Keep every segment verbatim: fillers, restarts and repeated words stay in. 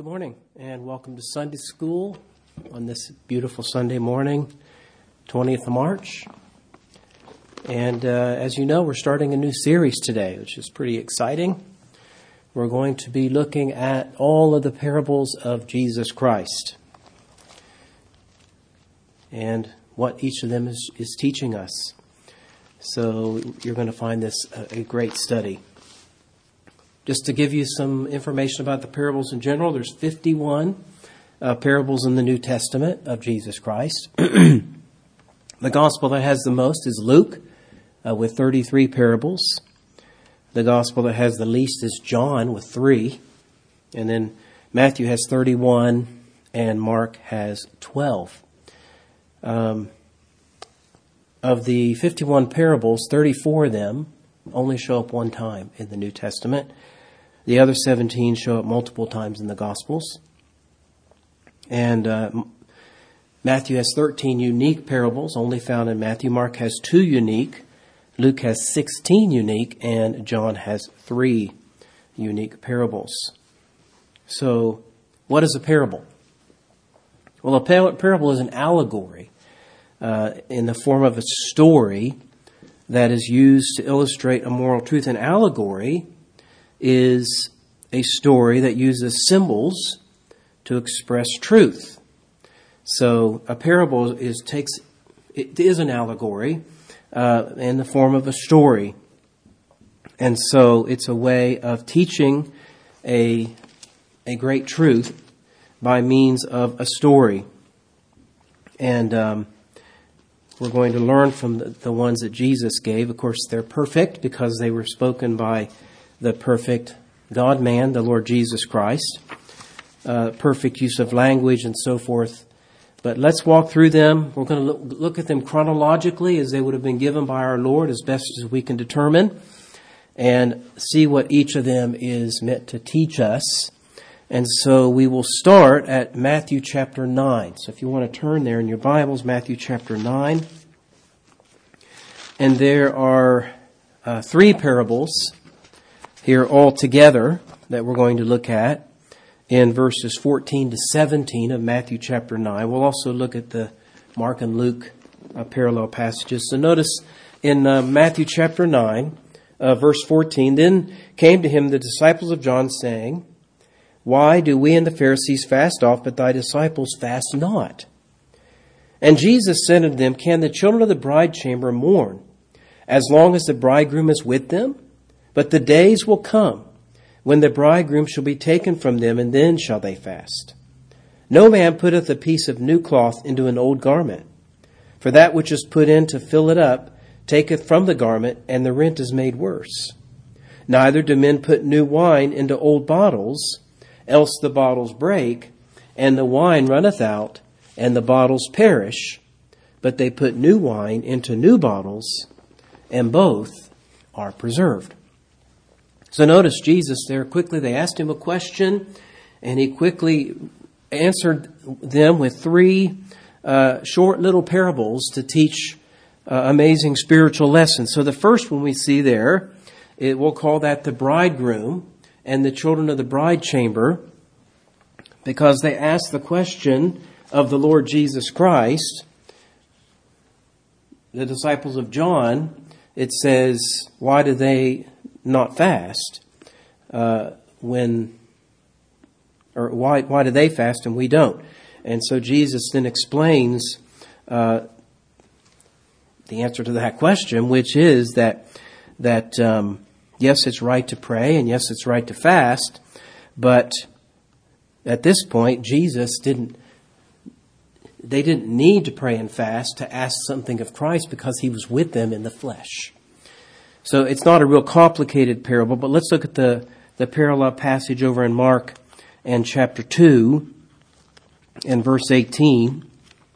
Good morning and welcome to Sunday School on this beautiful Sunday morning, twentieth of March. And uh, as you know, we're starting a new series today, which is pretty exciting. We're going to be looking at all of the parables of Jesus Christ and what each of them is, is teaching us. So you're going to find this a, a great study. Just to give you some information about the parables in general, there's fifty-one uh, parables in the New Testament of Jesus Christ. The gospel that has the most is Luke, uh, with thirty-three parables. The gospel that has the least is John, with three. And then Matthew has thirty-one, and Mark has twelve. Um, of the fifty-one parables, thirty-four of them only show up one time in the New Testament. The other seventeen show up multiple times in the Gospels. And uh, Matthew has thirteen unique parables, only found in Matthew. Mark has two unique. Luke has sixteen unique. And John has three unique parables. So, what is a parable? Well, a parable is an allegory uh, in the form of a story that is used to illustrate a moral truth. An allegory is a story that uses symbols to express truth. So a parable is takes it is an allegory uh, in the form of a story, and so it's a way of teaching a a great truth by means of a story. And um, we're going to learn from the, the ones that Jesus gave. Of course, they're perfect because they were spoken by the perfect God-man, the Lord Jesus Christ. Uh, perfect use of language and so forth. But let's walk through them. We're going to look, look at them chronologically as they would have been given by our Lord as best as we can determine, and see what each of them is meant to teach us. And so we will start at Matthew chapter nine. So if you want to turn there in your Bibles, Matthew chapter nine. And there are uh, three parables here all together that we're going to look at in verses fourteen to seventeen of Matthew chapter nine. We'll also look at the Mark and Luke uh, parallel passages. So notice in uh, Matthew chapter nine, uh, verse fourteen, "Then came to him the disciples of John, saying, Why do we and the Pharisees fast oft, but thy disciples fast not? And Jesus said unto them, Can the children of the bride chamber mourn, as long as the bridegroom is with them? But the days will come, when the bridegroom shall be taken from them, and then shall they fast. No man putteth a piece of new cloth into an old garment. For that which is put in to fill it up taketh from the garment, and the rent is made worse. Neither do men put new wine into old bottles, else the bottles break, and the wine runneth out, and the bottles perish. But they put new wine into new bottles, and both are preserved." So notice Jesus there quickly, they asked him a question, and he quickly answered them with three uh, short little parables to teach uh, amazing spiritual lessons. So the first one we see there, it, we'll call that the bridegroom and the children of the bride chamber, because they asked the question of the Lord Jesus Christ. The disciples of John, it says, why do they not fast uh, when, or why why do they fast and we don't? And so Jesus then explains uh, the answer to that question, which is that that um, yes, it's right to pray, and yes, it's right to fast, but at this point, Jesus didn't. They didn't need to pray and fast to ask something of Christ because he was with them in the flesh. So it's not a real complicated parable, but let's look at the, the parallel passage over in Mark and chapter two and verse eighteen.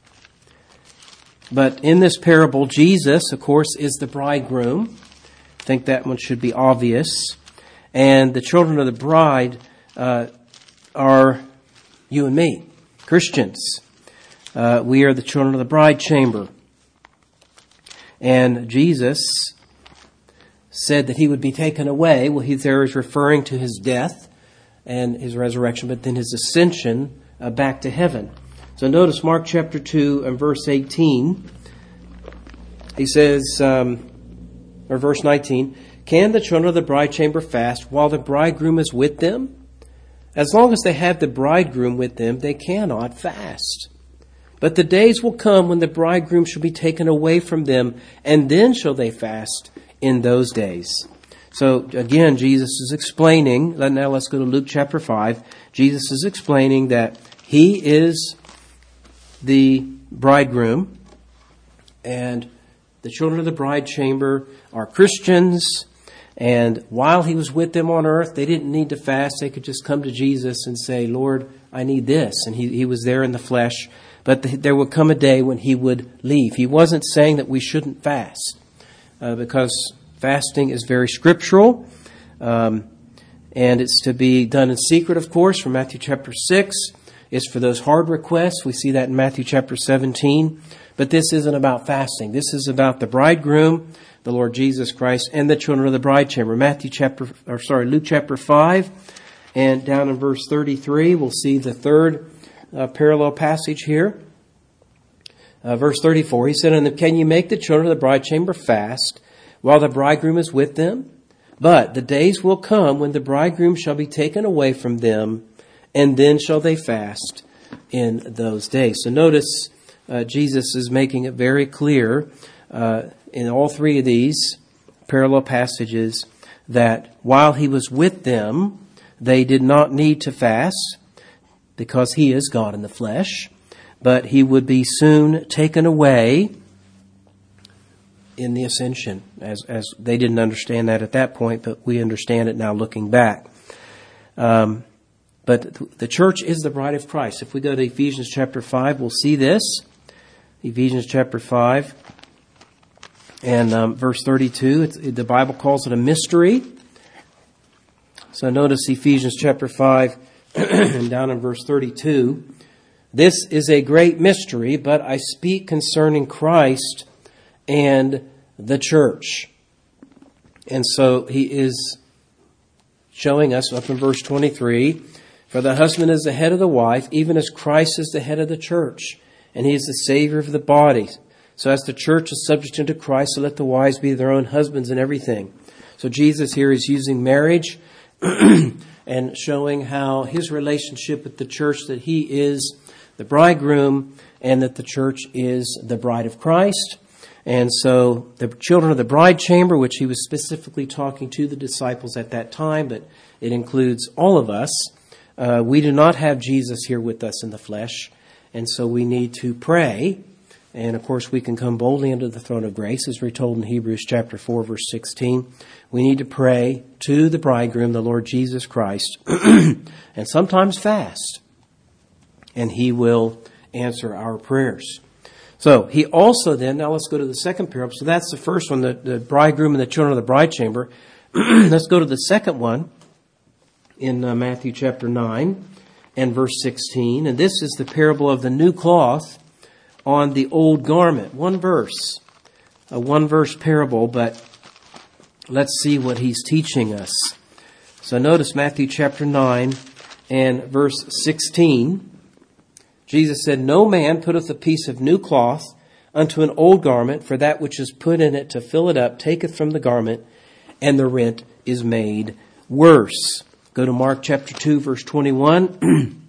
But in this parable, Jesus, of course, is the bridegroom. I think that one should be obvious. And the children of the bride uh, are you and me, Christians. Uh, we are the children of the bride chamber. And Jesus said that he would be taken away. Well, he there is referring to his death and his resurrection, but then his ascension uh, back to heaven. So notice Mark chapter two and verse eighteen. He says, um, or verse nineteen, "Can the children of the bride chamber fast while the bridegroom is with them? As long as they have the bridegroom with them, they cannot fast. But the days will come when the bridegroom shall be taken away from them, and then shall they fast in those days." So again, Jesus is explaining, now let's go to Luke chapter five. Jesus is explaining that he is the bridegroom, and the children of the bride chamber are Christians. And while he was with them on earth, they didn't need to fast. They could just come to Jesus and say, "Lord, I need this." And he, he was there in the flesh. But the, there would come a day when he would leave. He wasn't saying that we shouldn't fast, uh, because fasting is very scriptural. Um, and it's to be done in secret, of course, from Matthew chapter six. It's for those hard requests. We see that in Matthew chapter seventeen. But this isn't about fasting. This is about the bridegroom, the Lord Jesus Christ, and the children of the bride chamber. Matthew chapter, or sorry, Luke chapter five, and down in verse thirty-three, we'll see the third uh, parallel passage here. Uh, verse thirty-four, he said, "And can you make the children of the bride chamber fast while the bridegroom is with them? But the days will come when the bridegroom shall be taken away from them, and then shall they fast in those days." So notice uh, Jesus is making it very clear uh, in all three of these parallel passages that while he was with them, they did not need to fast because he is God in the flesh, but he would be soon taken away in the ascension, as as they didn't understand that at that point, but we understand it now looking back. Um, but the church is the bride of Christ. If we go to Ephesians chapter five, we'll see this. Ephesians chapter five and um, verse thirty-two, it's, the Bible calls it a mystery. So notice Ephesians chapter five and down in verse thirty-two. "This is a great mystery, but I speak concerning Christ and the church." And so he is showing us up in verse twenty-three, "For the husband is the head of the wife, even as Christ is the head of the church, and he is the Savior of the body. So as the church is subject unto Christ, so let the wives be their own husbands in everything." So Jesus here is using marriage and showing how his relationship with the church, that he is the bridegroom and that the church is the bride of Christ. And so the children of the bride chamber, which he was specifically talking to the disciples at that time, but it includes all of us. Uh, we do not have Jesus here with us in the flesh, and so we need to pray. And of course, we can come boldly into the throne of grace, as we're told in Hebrews chapter four, verse sixteen. We need to pray to the bridegroom, the Lord Jesus Christ, and sometimes fast, and he will answer our prayers. So he also then, now let's go to the second parable. So that's the first one, the, the bridegroom and the children of the bride chamber. Let's go to the second one in uh, Matthew chapter nine and verse sixteen. And this is the parable of the new cloth on the old garment. One verse, a one verse parable, but let's see what he's teaching us. So notice Matthew chapter nine and verse sixteen. Jesus said, "No man putteth a piece of new cloth unto an old garment, for that which is put in it to fill it up taketh from the garment, and the rent is made worse." Go to Mark chapter two, verse twenty-one,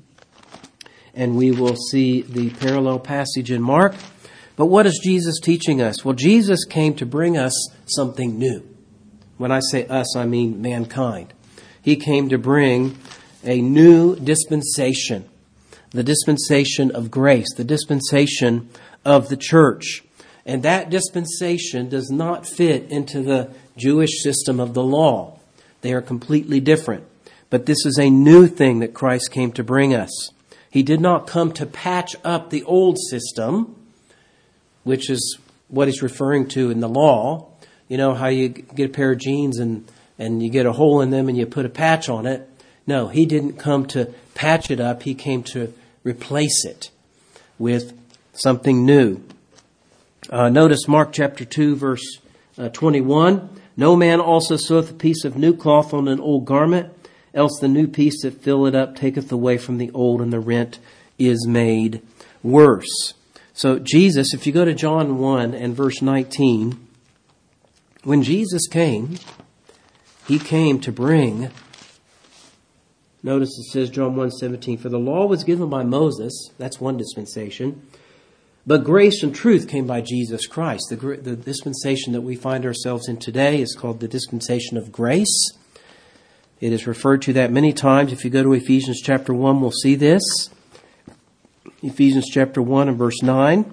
and we will see the parallel passage in Mark. But what is Jesus teaching us? Well, Jesus came to bring us something new. When I say us, I mean mankind. He came to bring a new dispensation. The dispensation of grace, the dispensation of the church. And that dispensation does not fit into the Jewish system of the law. They are completely different. But this is a new thing that Christ came to bring us. He did not come to patch up the old system, which is what he's referring to in the law. You know how you get a pair of jeans and, and you get a hole in them and you put a patch on it. No, he didn't come to patch it up. He came to replace it with something new. Uh, notice Mark chapter two, verse uh, twenty-one. "No man also seweth a piece of new cloth on an old garment, else the new piece that filleth up taketh away from the old, and the rent is made worse. So Jesus, if you go to John one and verse nineteen, when Jesus came, he came to bring, notice it says John one seventeen, for the law was given by Moses, that's one dispensation, but grace and truth came by Jesus Christ. The, the dispensation that we find ourselves in today is called the dispensation of grace. It is referred to that many times. If you go to Ephesians chapter one, we'll see this. Ephesians chapter one and verse nine.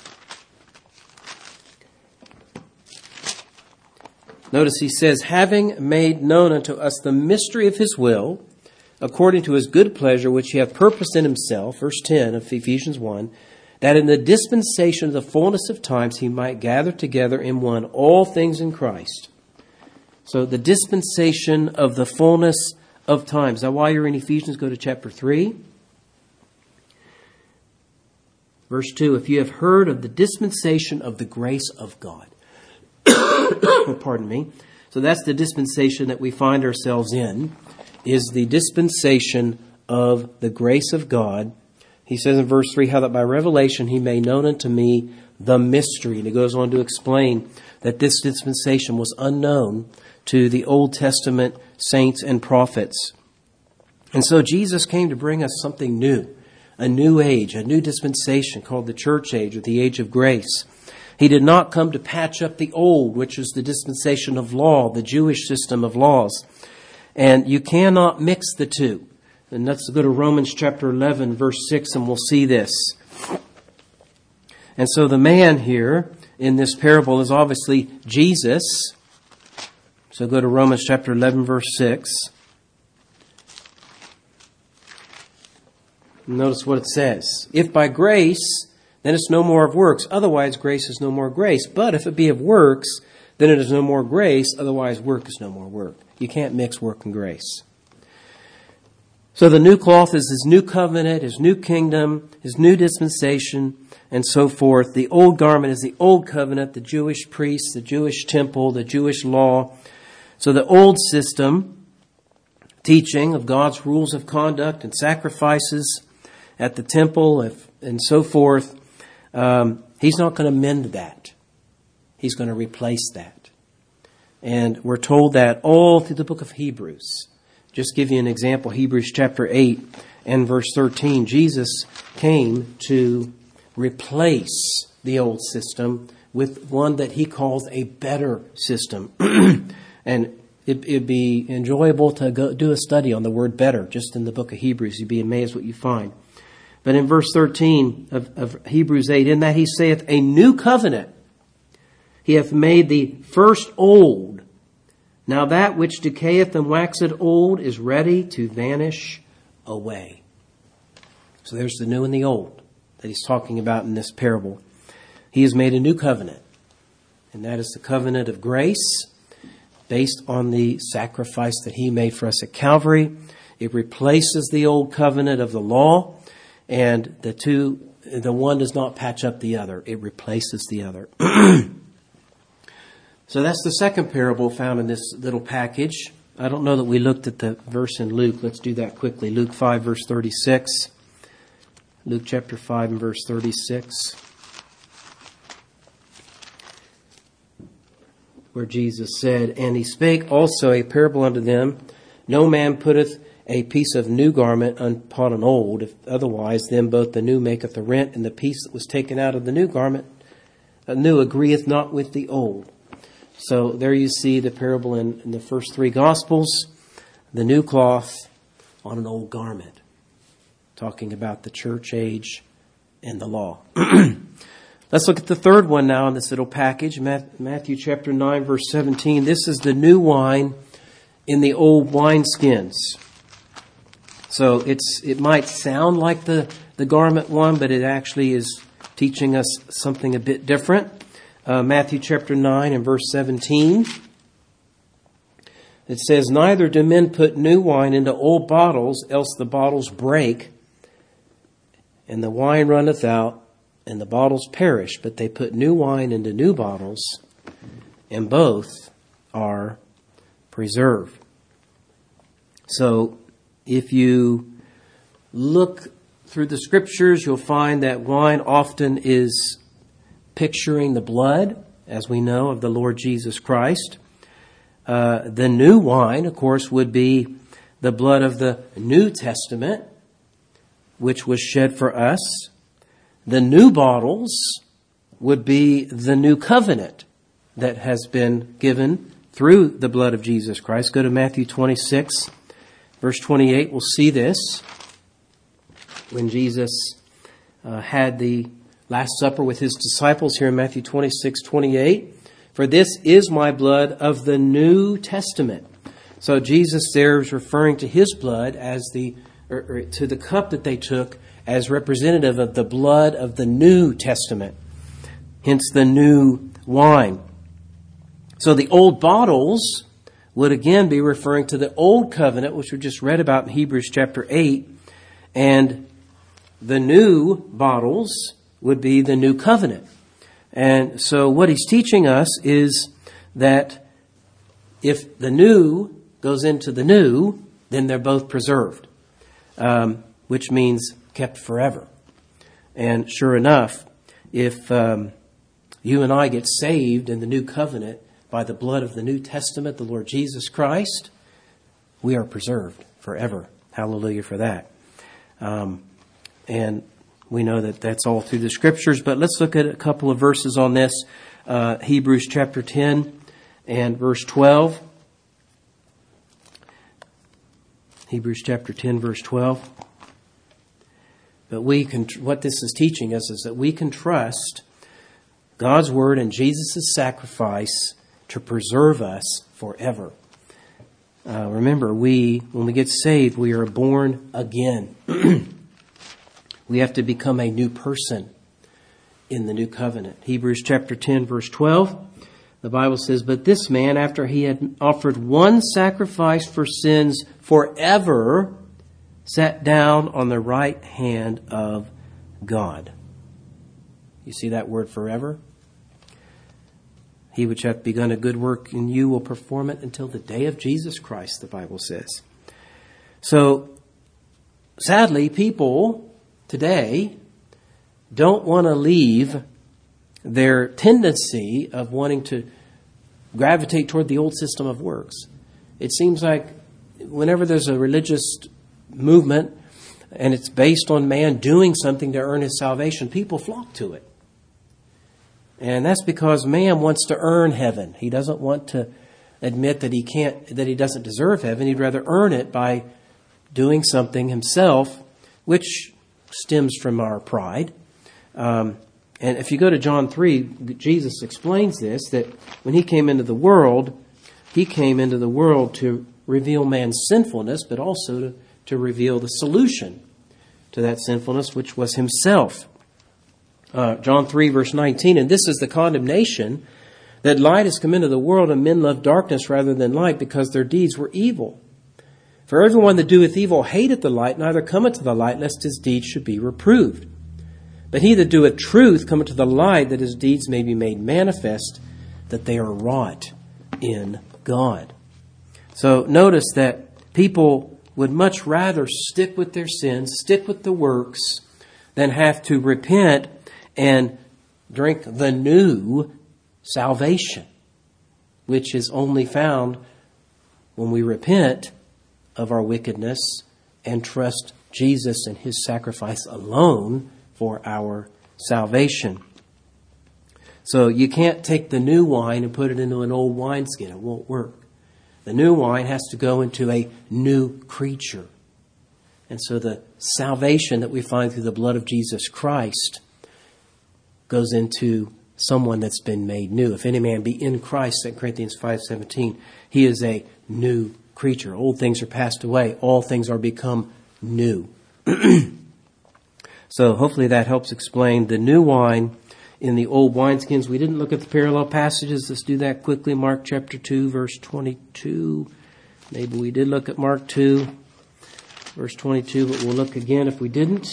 Notice he says, having made known unto us the mystery of his will, according to his good pleasure, which he hath purposed in himself, verse ten of Ephesians one, that in the dispensation of the fullness of times he might gather together in one all things in Christ. So the dispensation of the fullness of times. Now while you're in Ephesians, go to chapter three. Verse two, if you have heard of the dispensation of the grace of God. Pardon me. So that's the dispensation that we find ourselves in, is the dispensation of the grace of God. He says in verse three, how that by revelation he made known unto me the mystery. And he goes on to explain that this dispensation was unknown to the Old Testament saints and prophets. And so Jesus came to bring us something new, a new age, a new dispensation called the church age or the age of grace. He did not come to patch up the old, which is the dispensation of law, the Jewish system of laws. And you cannot mix the two. And let's go to Romans chapter eleven, verse six, and we'll see this. And so the man here in this parable is obviously Jesus. So go to Romans chapter eleven, verse six. Notice what it says. If by grace, then it's no more of works. Otherwise, grace is no more grace. But if it be of works, then it is no more grace. Otherwise, work is no more work. You can't mix work and grace. So the new cloth is his new covenant, his new kingdom, his new dispensation, and so forth. The old garment is the old covenant, the Jewish priests, the Jewish temple, the Jewish law. So the old system, teaching of God's rules of conduct and sacrifices at the temple and so forth, um, he's not going to mend that. He's going to replace that. And we're told that all through the book of Hebrews. Just give you an example, Hebrews chapter eight and verse thirteen. Jesus came to replace the old system with one that he calls a better system. And it, it'd be enjoyable to go do a study on the word better, just in the book of Hebrews. You'd be amazed what you find. But in verse thirteen of, of Hebrews eight, in that he saith, a new covenant he hath made the first old. Now that which decayeth and waxeth old is ready to vanish away. So there's the new and the old that he's talking about in this parable. He has made a new covenant, and that is the covenant of grace based on the sacrifice that he made for us at Calvary. It replaces the old covenant of the law, and the two, the one does not patch up the other. It replaces the other. So that's the second parable found in this little package. I don't know that we looked at the verse in Luke. Let's do that quickly. Luke five, verse thirty-six. Luke chapter five and verse thirty-six. Where Jesus said, and he spake also a parable unto them, no man putteth a piece of new garment upon an old, if otherwise then both the new maketh a rent, and the piece that was taken out of the new garment, a new agreeth not with the old. So there you see the parable in, in the first three Gospels, the new cloth on an old garment, talking about the church age and the law. Let's look at the third one now in this little package, Matthew chapter nine, verse seventeen. This is the new wine in the old wineskins. So it's it might sound like the, the garment one, but it actually is teaching us something a bit different. Uh, Matthew chapter nine and verse seventeen. It says, neither do men put new wine into old bottles, else the bottles break, and the wine runneth out, and the bottles perish. But they put new wine into new bottles, and both are preserved. So if you look through the Scriptures, you'll find that wine often is picturing the blood, as we know, of the Lord Jesus Christ. Uh, the new wine, of course, would be the blood of the New Testament, which was shed for us. The new bottles would be the new covenant that has been given through the blood of Jesus Christ. Go to Matthew twenty-six, verse twenty-eight. We'll see this when Jesus uh, had the Last Supper with his disciples here in Matthew twenty-six, twenty-eight. For this is my blood of the New Testament. So Jesus there is referring to his blood as the, or, or to the cup that they took as representative of the blood of the New Testament. Hence the new wine. So the old bottles would again be referring to the old covenant, which we just read about in Hebrews chapter eight. And the new bottles would be the new covenant. And so what he's teaching us is that if the new goes into the new, then they're both preserved, um, which means kept forever. And sure enough, if um, you and I get saved in the new covenant by the blood of the New Testament, the Lord Jesus Christ, we are preserved forever. Hallelujah for that. Um, and we know that that's all through the Scriptures, but let's look at a couple of verses on this. Uh, Hebrews chapter ten and verse twelve. Hebrews chapter ten, verse twelve. But we can, what this is teaching us is that we can trust God's Word and Jesus' sacrifice to preserve us forever. Uh, remember, we, when we get saved, we are born again. We have to become a new person in the new covenant. Hebrews chapter ten, verse twelve. The Bible says, but this man, after he had offered one sacrifice for sins forever, sat down on the right hand of God. You see that word forever? He which hath begun a good work in you will perform it until the day of Jesus Christ, the Bible says. So, sadly, people today don't want to leave their tendency of wanting to gravitate toward the old system of works. It seems like whenever there's a religious movement and it's based on man doing something to earn his salvation, people flock to it. And that's because man wants to earn heaven. He doesn't want to admit that he can't, that he doesn't deserve heaven. He'd rather earn it by doing something himself, which stems from our pride. Um, and if you go to John three, Jesus explains this, that when he came into the world, he came into the world to reveal man's sinfulness, but also to, to reveal the solution to that sinfulness, which was himself. Uh, John three, verse nineteen, and this is the condemnation, that light has come into the world, and men love darkness rather than light, because their deeds were evil. For everyone that doeth evil hateth the light, neither cometh to the light, lest his deeds should be reproved. But he that doeth truth cometh to the light, that his deeds may be made manifest, that they are wrought in God. So notice that people would much rather stick with their sins, stick with the works, than have to repent and drink the new salvation, which is only found when we repent of our wickedness and trust Jesus and his sacrifice alone for our salvation. So you can't take the new wine and put it into an old wineskin. It won't work. The new wine has to go into a new creature. And so the salvation that we find through the blood of Jesus Christ goes into someone that's been made new. If any man be in Christ, Second Corinthians five seventeen, he is a new creature. Old things are passed away. All things are become new. So hopefully that helps explain the new wine in the old wineskins. We didn't look at the parallel passages. Let's do that quickly. Mark chapter two, verse twenty-two. Maybe we did look at Mark two, verse twenty-two, but we'll look again if we didn't.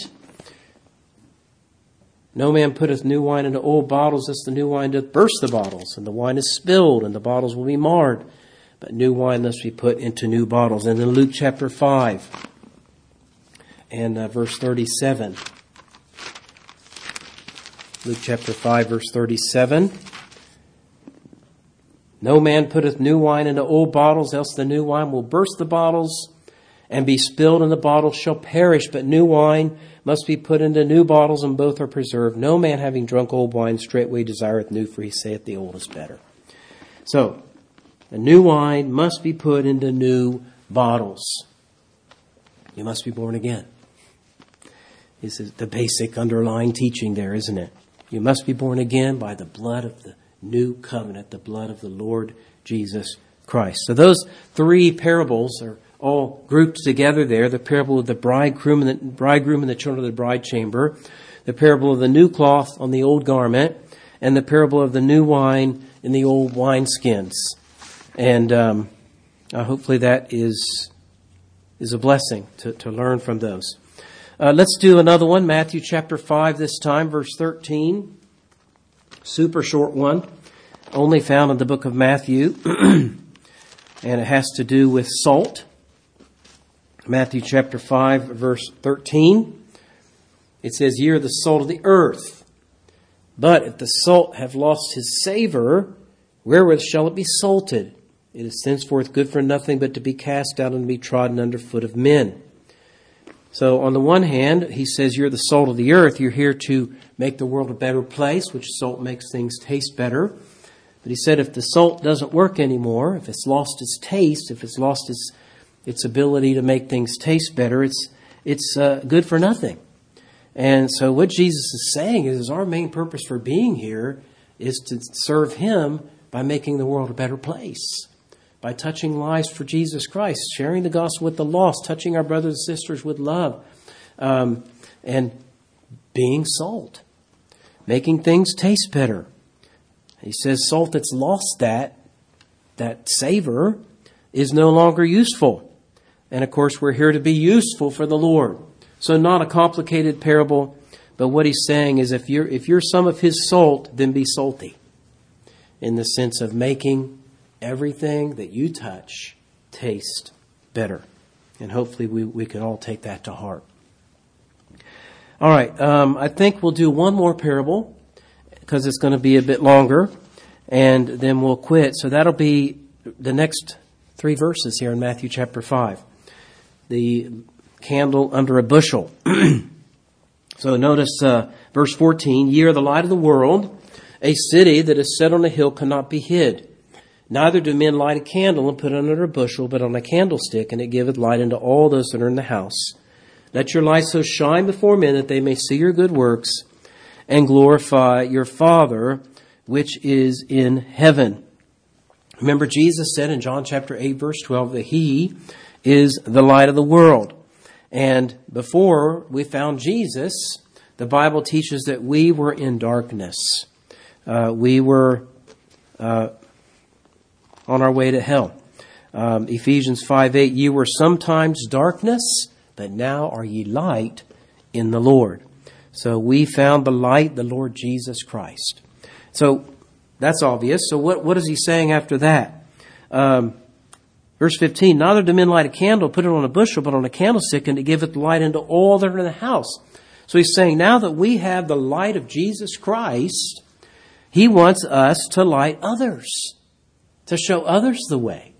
No man putteth new wine into old bottles, lest the new wine doth burst the bottles, and the wine is spilled, and the bottles will be marred. but new wine must be put into new bottles. And in Luke chapter five and uh, verse thirty-seven. Luke chapter five, verse thirty-seven. No man putteth new wine into old bottles, else the new wine will burst the bottles, and be spilled, and the bottles shall perish. But new wine must be put into new bottles, and both are preserved. No man having drunk old wine straightway desireth new, for he saith the old is better. So, the new wine must be put into new bottles. You must be born again. This is the basic underlying teaching there, isn't it? You must be born again by the blood of the new covenant, the blood of the Lord Jesus Christ. So those three parables are all grouped together there. The parable of the bridegroom and the bridegroom and the children of the bride chamber, the parable of the new cloth on the old garment, and the parable of the new wine in the old wineskins. And um, uh, hopefully that is is a blessing to, to learn from those. Uh, let's do another one, Matthew chapter five this time, verse thirteen. Super short one, only found in the book of Matthew, and it has to do with salt. Matthew chapter five, verse thirteen. It says, "Ye are the salt of the earth. But if the salt have lost his savor, wherewith shall it be salted? It is henceforth good for nothing but to be cast out and to be trodden under foot of men." So on the one hand, he says you're the salt of the earth. You're here to make the world a better place, which salt makes things taste better. But he said if the salt doesn't work anymore, if it's lost its taste, if it's lost its its ability to make things taste better, it's it's uh, good for nothing. And so what Jesus is saying is our main purpose for being here is to serve Him by making the world a better place, by touching lives for Jesus Christ, sharing the gospel with the lost, touching our brothers and sisters with love, um, and being salt, making things taste better. He says salt that's lost that, that savor is no longer useful. And of course, we're here to be useful for the Lord. So not a complicated parable, but what he's saying is if you're, if you're some of His salt, then be salty, in the sense of making everything that you touch taste better. And hopefully we, we can all take that to heart. All right, um, I think we'll do one more parable because it's going to be a bit longer, and then we'll quit. So that'll be the next three verses here in Matthew chapter five. The candle under a bushel. So notice uh, verse fourteen, "Ye are the light of the world. A city that is set on a hill cannot be hid. Neither do men light a candle and put it under a bushel, but on a candlestick, and it giveth light unto all those that are in the house. Let your light so shine before men that they may see your good works and glorify your Father which is in heaven." Remember, Jesus said in John chapter eight, verse twelve, that He is the light of the world. And before we found Jesus, the Bible teaches that we were in darkness. Uh, we were uh, on our way to hell. Um, Ephesians five eight, "Ye were sometimes darkness, but now are ye light in the Lord." So we found the light, the Lord Jesus Christ. So that's obvious. So what, what is he saying after that? Um, verse fifteen, "Neither do men light a candle, put it on a bushel, but on a candlestick, and it giveth light unto all that are in the house." So he's saying now that we have the light of Jesus Christ, He wants us to light others, to show others the way.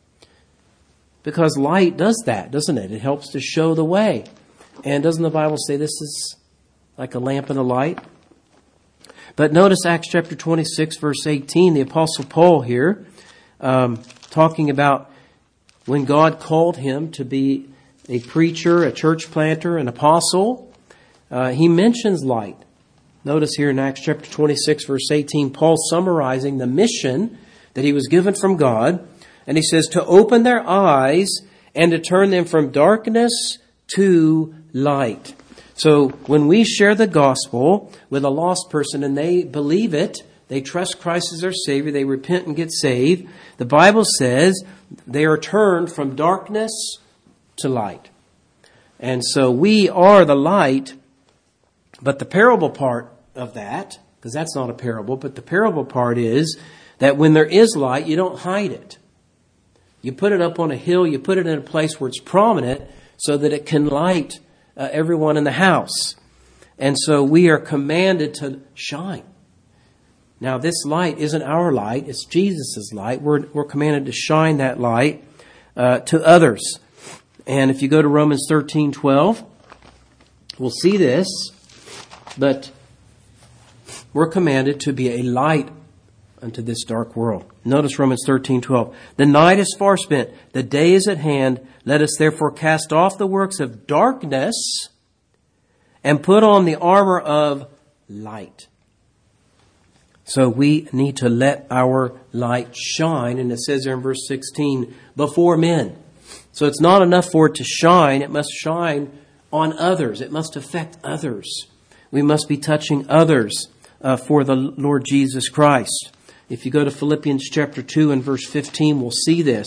Because light does that, doesn't it? It helps to show the way. And doesn't the Bible say this is like a lamp and a light? But notice Acts chapter twenty-six, verse eighteen, the Apostle Paul here, um, talking about when God called him to be a preacher, a church planter, an apostle, uh, he mentions light. Notice here in Acts chapter twenty-six, verse eighteen, Paul summarizing the mission that he was given from God. And he says, to open their eyes and to turn them from darkness to light. So when we share the gospel with a lost person and they believe it, they trust Christ as their Savior, they repent and get saved, the Bible says they are turned from darkness to light. And so we are the light, but the parable part of that, because that's not a parable, but the parable part is that when there is light, you don't hide it. You put it up on a hill, you put it in a place where it's prominent so that it can light uh, everyone in the house. And so we are commanded to shine. Now, this light isn't our light, it's Jesus' light. We're, we're commanded to shine that light uh, to others. And if you go to Romans thirteen twelve, we'll see this, but we're commanded to be a light unto this dark world. Notice Romans thirteen twelve. The night is far spent, the day is at hand. Let us therefore cast off the works of darkness and put on the armor of light. So we need to let our light shine. And it says there in verse sixteen, before men. So it's not enough for it to shine. It must shine on others. It must affect others. We must be touching others uh, for the Lord Jesus Christ. If you go to Philippians chapter two and verse fifteen, we'll see this.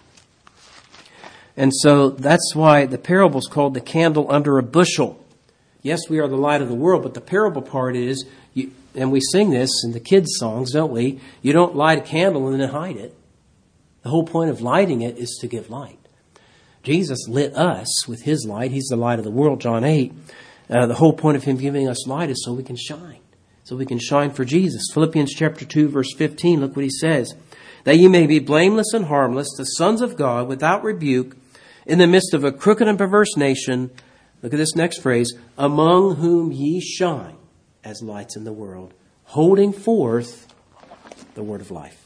And so that's why the parable is called the candle under a bushel. Yes, we are the light of the world, but the parable part is, you, and we sing this in the kids' songs, don't we? You don't light a candle and then hide it. The whole point of lighting it is to give light. Jesus lit us with his light. He's the light of the world, John eight. Uh, the whole point of him giving us light is so we can shine. So we can shine for Jesus. Philippians chapter two, verse fifteen, look what he says. That ye may be blameless and harmless, the sons of God, without rebuke, in the midst of a crooked and perverse nation. Look at this next phrase. Among whom ye shine as lights in the world, holding forth the word of life.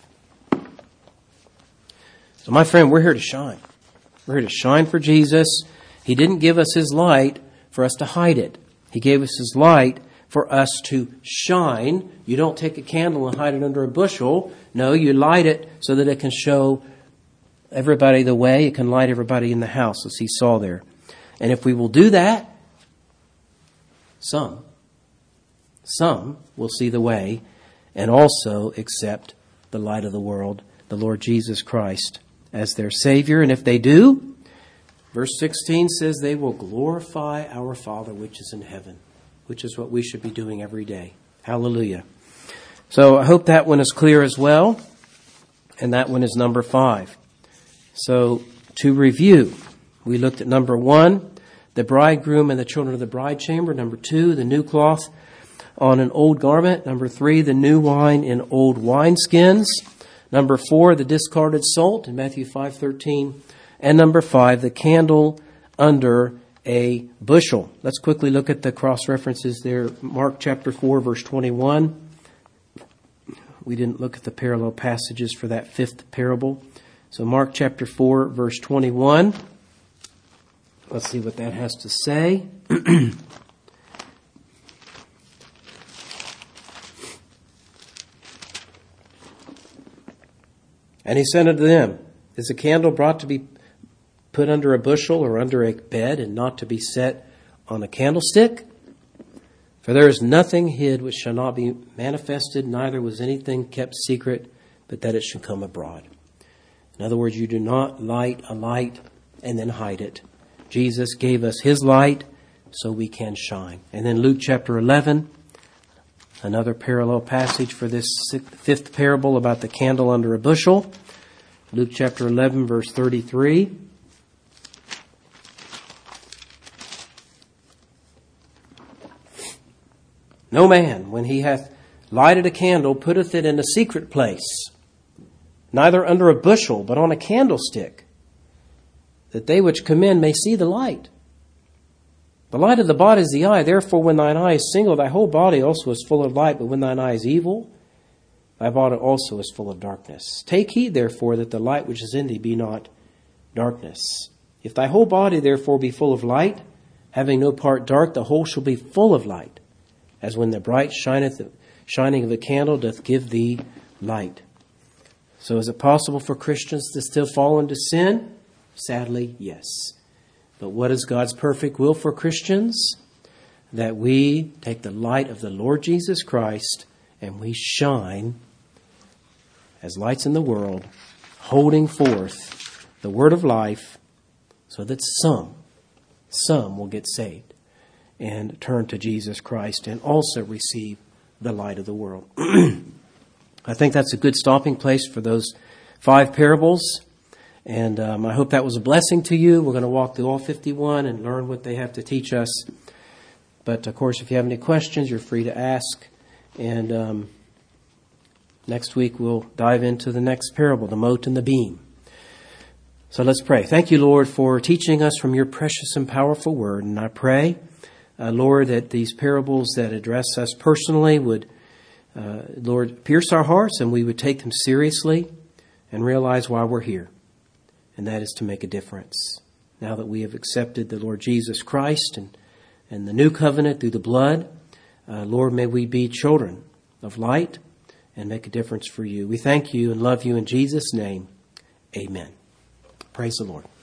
So my friend, we're here to shine. We're here to shine for Jesus. He didn't give us his light for us to hide it. He gave us his light for us to shine. You don't take a candle and hide it under a bushel. No, you light it so that it can show everybody the way. It can light everybody in the house, as he saw there. And if we will do that, some, some will see the way and also accept the light of the world, the Lord Jesus Christ, as their Savior. And if they do, verse sixteen says they will glorify our Father which is in heaven, which is what we should be doing every day. Hallelujah. So I hope that one is clear as well. And that one is number five. So to review, we looked at number one, the bridegroom and the children of the bride chamber. Number two, the new cloth on an old garment. Number three, the new wine in old wineskins. Number four, the discarded salt in Matthew five thirteen. And number five, the candle under a bushel. Let's quickly look at the cross references there. Mark chapter four, verse twenty-one. We didn't look at the parallel passages for that fifth parable. So Mark chapter four, verse twenty-one. Let's see what that has to say. And he said unto them, is a candle brought to be put under a bushel or under a bed and not to be set on a candlestick? For there is nothing hid which shall not be manifested, neither was anything kept secret, but that it should come abroad. In other words, you do not light a light and then hide it. Jesus gave us his light so we can shine. And then Luke chapter eleven, another parallel passage for this fifth parable about the candle under a bushel. Luke chapter eleven, verse thirty-three. No man, when he hath lighted a candle, putteth it in a secret place, neither under a bushel, but on a candlestick, that they which come in may see the light. The light of the body is the eye. Therefore, when thine eye is single, thy whole body also is full of light. But when thine eye is evil, thy body also is full of darkness. Take heed, therefore, that the light which is in thee be not darkness. If thy whole body, therefore, be full of light, having no part dark, the whole shall be full of light, as when the bright shineth, shining of a candle doth give thee light. So is it possible for Christians to still fall into sin? Sadly, yes. But what is God's perfect will for Christians? That we take the light of the Lord Jesus Christ and we shine as lights in the world, holding forth the word of life so that some, some will get saved and turn to Jesus Christ and also receive the light of the world. I think that's a good stopping place for those five parables. And um, I hope that was a blessing to you. We're going to walk through all fifty-one and learn what they have to teach us. But, of course, if you have any questions, you're free to ask. And um, next week we'll dive into the next parable, the mote and the beam. So let's pray. Thank you, Lord, for teaching us from your precious and powerful word. And I pray, uh, Lord, that these parables that address us personally would, uh, Lord, pierce our hearts and we would take them seriously and realize why we're here. And that is to make a difference. Now that we have accepted the Lord Jesus Christ and, and the new covenant through the blood, uh, Lord, may we be children of light and make a difference for you. We thank you and love you in Jesus' name. Amen. Praise the Lord.